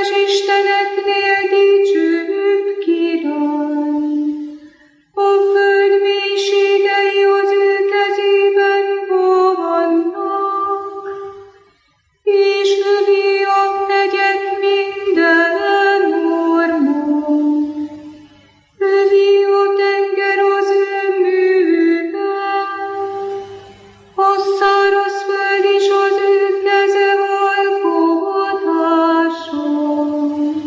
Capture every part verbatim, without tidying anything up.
isteneknél dicsőbb király. A föld mélységei az ő kezében vannak, és övé a hegyek minden ormon. Övé a tenger az ő műve, a szárazföld is az ő keze alkotása.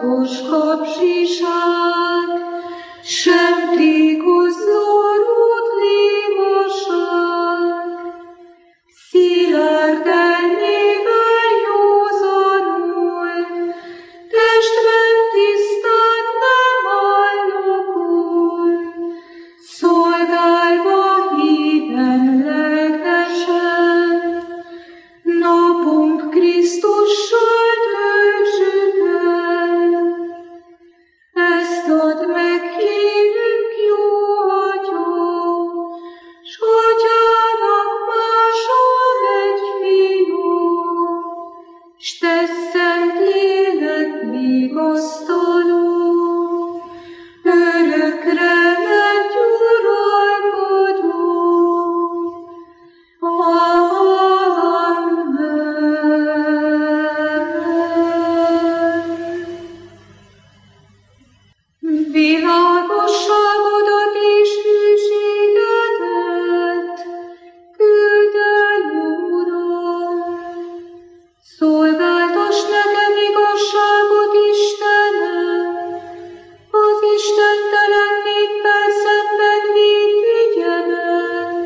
titkos kapzsiság, sem titkos zorút lévaság. Szilárd elmével józanul, testben tisztán nem állokul, szolgálva híven lelkesen, napunk Krisztussal töltsük el. Ezt add meg, kérünk, jó Atya, s Atyának máshol egy fiú, s te szent lélek vigasztaló, örökre lett uralkodó. Világosságodat és hűségedet küld el, Uram. Szolgáltass nekem igazságot, Istenem, az istentelen néppel szemben védj ügyemet.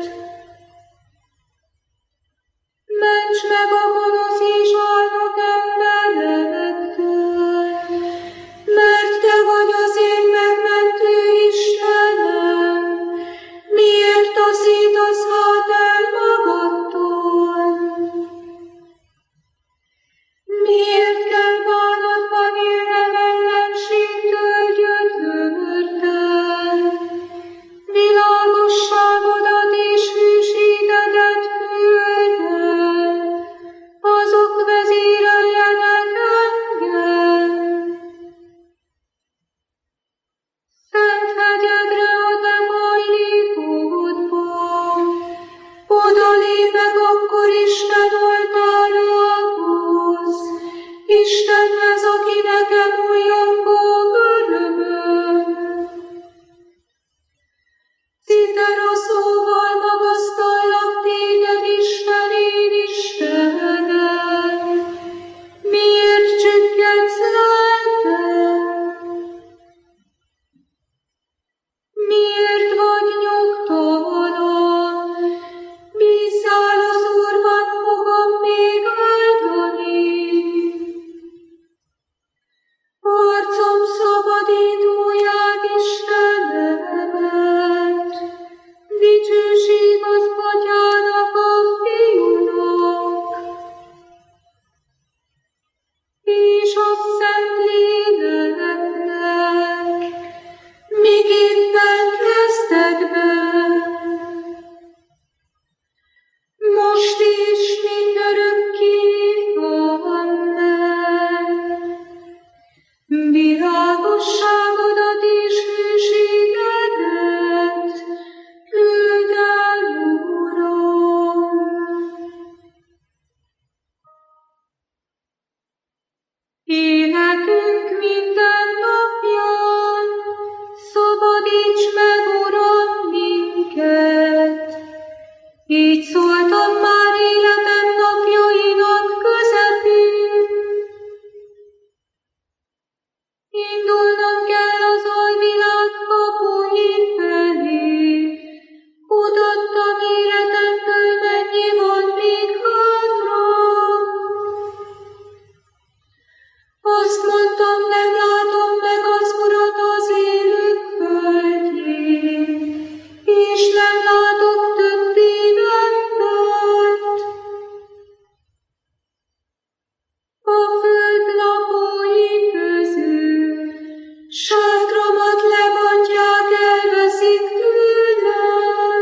Ments meg a gonosz és álnok emberektől, mert te vagy az én megmentő Istenem. Miért taszítasz hát el magadtól? Miért kell bánatban élnem ellenségtől gyötörten? Világosságodat és hűségedet küld el, azok vezéreljenek engem. Szent hegyedre a te hajlékodban, oda lépek akkor Isten oltárához, Istenhez, aki nekem újjongó örömöm. Citera szóval magasztallak téged, Isten, én Istenem. Miért csüggedsz lelkem? Miért vagy nyugtalan? Bízzál az Úrban, fogom még áldani. Arcom szabadítóját, Istenemet, dicsőség az Atyának, a Fiúnak, és a Szentléleknek, miképpen kezdetben, most is mindörökké. Amen. Világosságodat és hűségedet küld el, Uram. Életünk minden napján szabadíts meg, Uram, minket. Így szóltam már életem napjainak közepén. Indulnom kell az alvilág kapuin felé. Kutattam életemből, mennyi van még hátra. Azt mondtam, nem látom meg az Urat az élők földjén, és nem látok többé embert. A föld lakói közül sátramat lebontják, elveszik tőlem,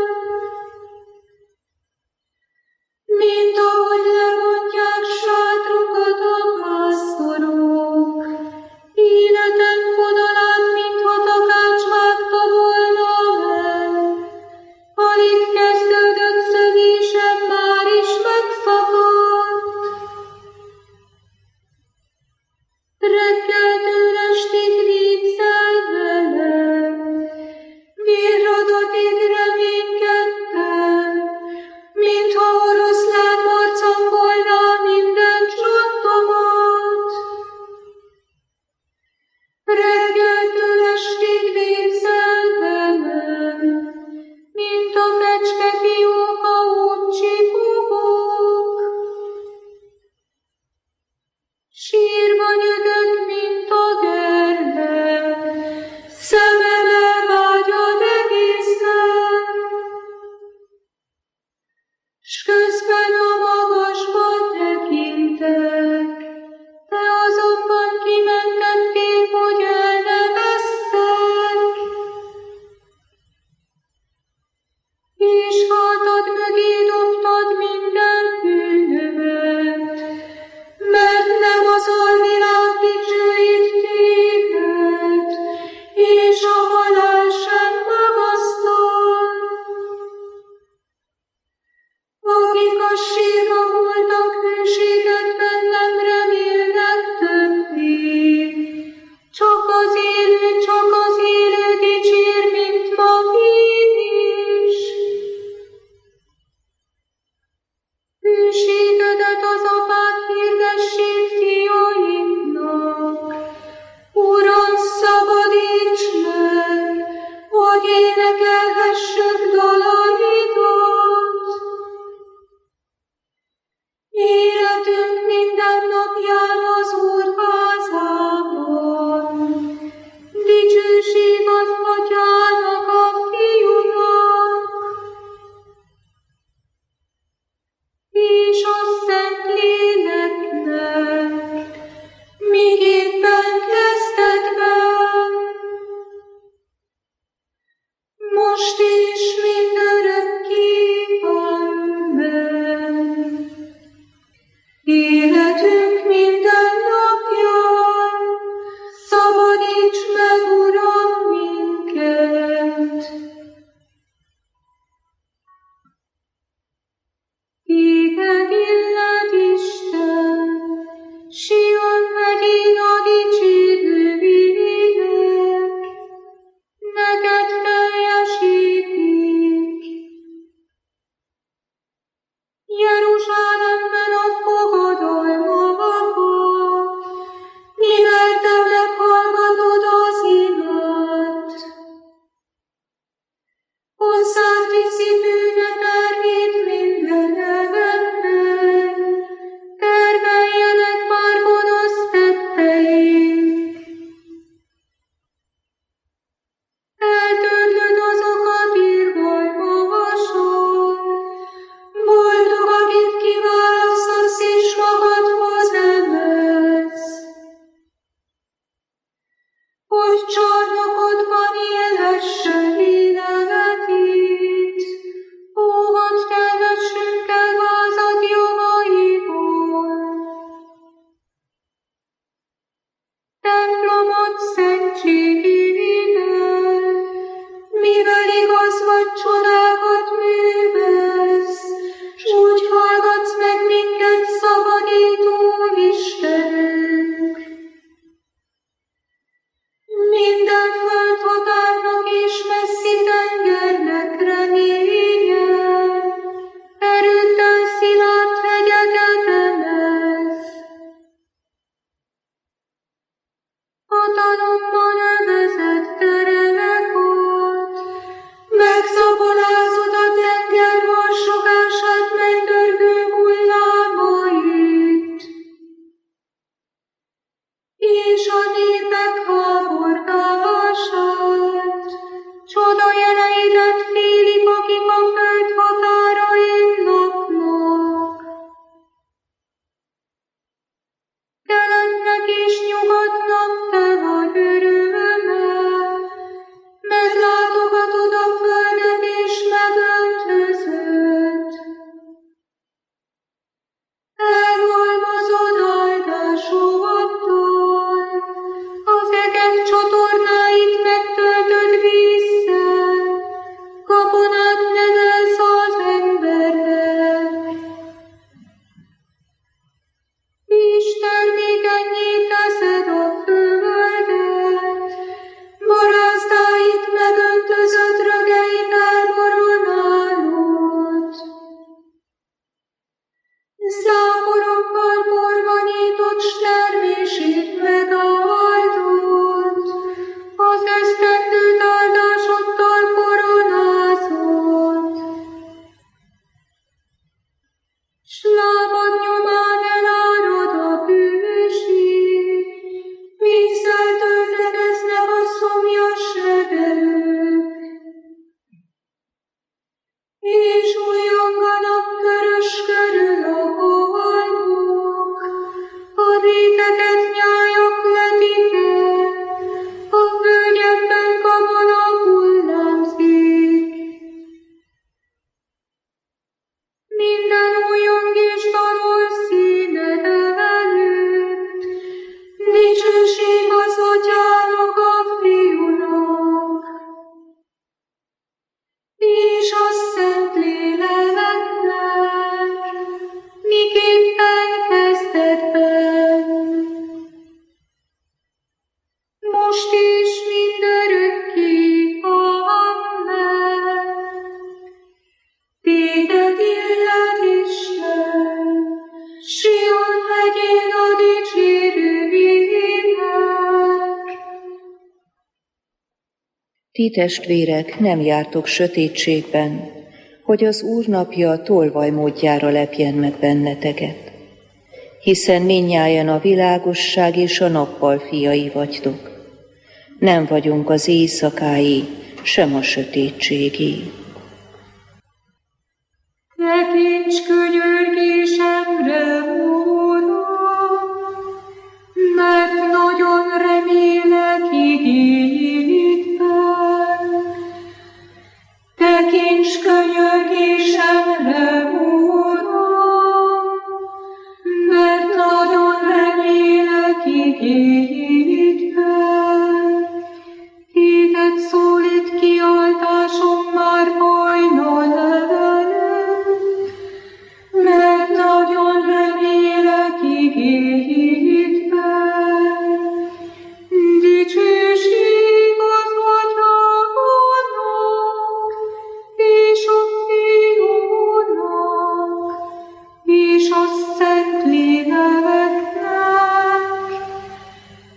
mint ahogy lebontják sátrukat a pásztorok. Életem fonalát, mintha takács vágta volna el. Alig kezdődött szövésem, már is megszakadt. Reggeltől estig végzel velem, véradatig reménykedtem, mintha oroszlán marcangolná minden csontomat. hatalomba nevezett terelek ott, megszapolázott a tenger vassogását megdörgő hullámait, és a népek háborgálását, csoda jeleidet félik, akik a föld határain laknak. Keletnek és nyugatnak te vagy öröme, meglátogatod a földet és megöntözöd. Elhalmozod áldásoddal, az egek csatornáit megtöltöd vízzel, gabonát nevelsz az embernek. És termékennyé teszed a földet, barázdáit megöntözött, rögeit elboronálod. Záporokkal borba nyitott s termését megáldod, az esztendőt áldásoddal koronázod. S lábad nyomán elárad a bűség, vízzel töltekeznek a szomjas legelők, és újonganak körös körül a halmok, a réteket nyájak letik el, a völgyekben gabona hullámzik. Minden újong és dalol színed előtt, dicsőség az Atyának, a Fiúnak, és a Szentléleknek, miképpen kezdetben, most is mindörökké. Amen. Téged illet Isten, Sion hegyén a dicsérő ének. Ti testvérek, nem jártok sötétségben, hogy az Úr napja tolvaj módjára lepjen meg benneteket. Hiszen mindnyájan a világosság és a nappal fiai vagytok. Nem vagyunk az éjszakái, sem a sötétségé. Tekints könyörgésemre, Uram, mert nagyon remélek igényedben. Tekints könyörgésemre, Uram, mert nagyon remélek igényedben. Téged szólít kiáltásom már hajnal előtt, mert nagyon remélek igényedben. Dicsőség az Atyának, és a Fiúnak, és a Szentléleknek,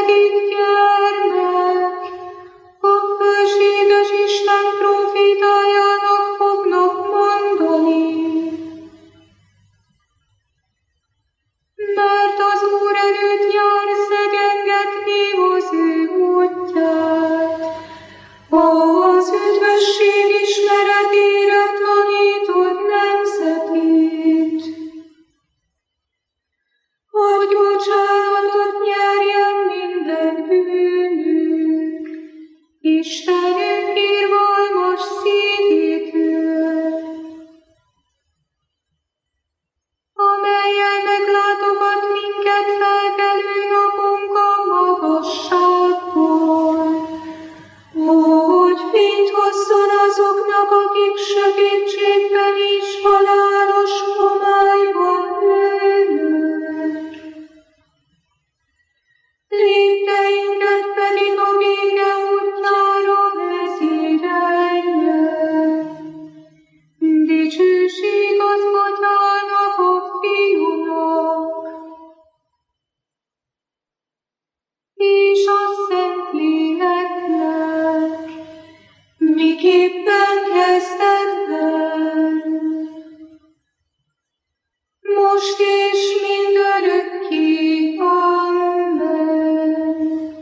szegény gyermek, a fölséges Isten profétájának fognak mondani. Mert az Úr előtt jár szegénygetni az ő útját, az üdvösség ismeretére tanított nemzetét, hogy bocsánatot nyerjen minden bűnük, Istenünk irgalmas szívétől, amellyel meglátogat minket felkelő napunk a magasságból, hogy fényt hozzon azoknak, akik sötétségben és halálos homályban ülnek. Lépteinket pedig a vége útjára vezérelje. Dicsőség az Atyának, a Fiúnak, és a Szentléleknek, miképpen kezdetben, most és mindörökké. Amen.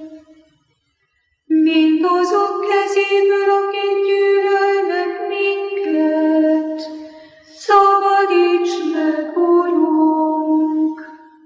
Mind azok kezéből, akik gyűlölnek minket, szabadíts meg, Urunk!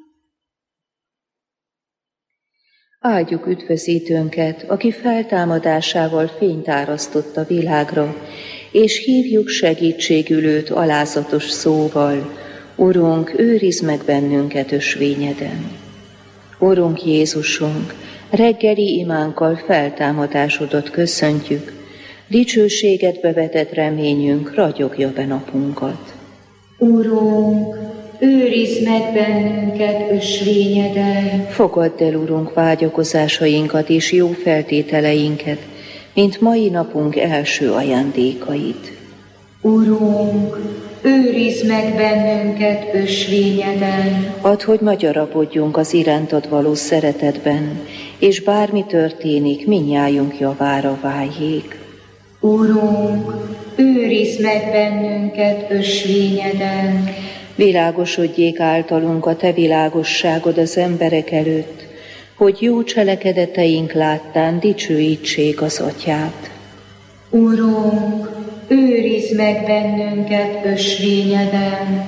Áldjuk üdvözítőnket, aki feltámadásával fényt árasztott a világra, és hívjuk segítségül őt alázatos szóval: Urunk, őrizd meg bennünket ösvényeden. Urunk Jézusunk, reggeli imánkkal feltámadásodat köszöntjük, dicsőségedbe vetett reményünk ragyogja be napunkat. Urunk, őrizd meg bennünket ösvényeden. Fogadd el, Urunk, vágyakozásainkat és jó feltételeinket, mint mai napunk első ajándékait. Urunk, őrizd meg bennünket ösvényeden. Add, hogy magyarapodjunk az irántad való szeretetben, és bármi történik, mindnyájunk javára váljék. Urunk, őrizd meg bennünket ösvényeden. Világosodjék általunk a te világosságod az emberek előtt, hogy jó cselekedeteink láttán dicsőítsék az Atyát. Urunk, őrizd meg bennünket ösvényeden.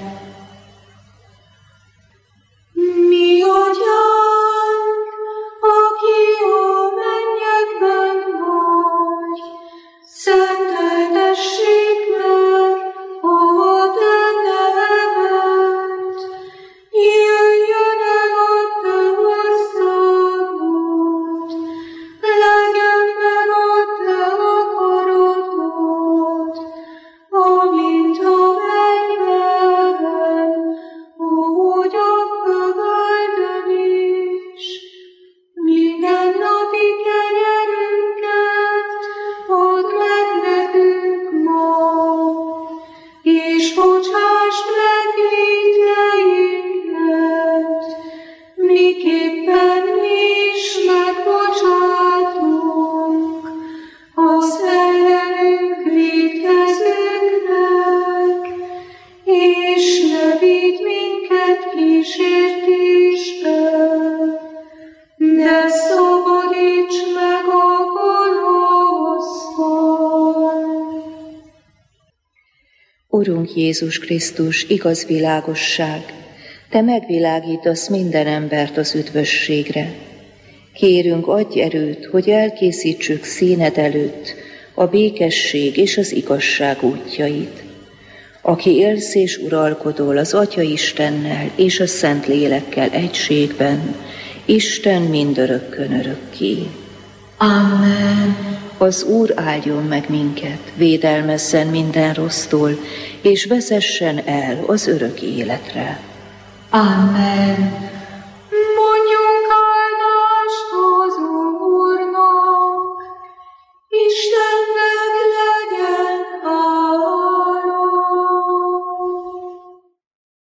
Mi Atyánk, aki a mennyekben vagy, szenteltessék meg a te neved, jöjjön el a te országod, legyen meg a te akaratod, amint a mennyben, úgy a földön is. Minden napi kenyerünket add meg nekünk ma, és bocsásd meg vétkeinket, miképpen mi is megbocsátunk az ellenünk vétkezőknek, és ne vigy minket kísértésbe, de szabadíts meg a gonosztól. Urunk Jézus Krisztus, igaz világosság, te megvilágítasz minden embert az üdvösségre. Kérünk, adj erőt, hogy elkészítsük színed előtt a békesség és az igazság útjait. Aki élsz és uralkodol az Atya Istennel és a Szentlélekkel egységben, Isten mindörökkön örökké. Amen. Az Úr áldjon meg minket, védelmezzen minden rossztól, és vezessen el az örök életre. Amen.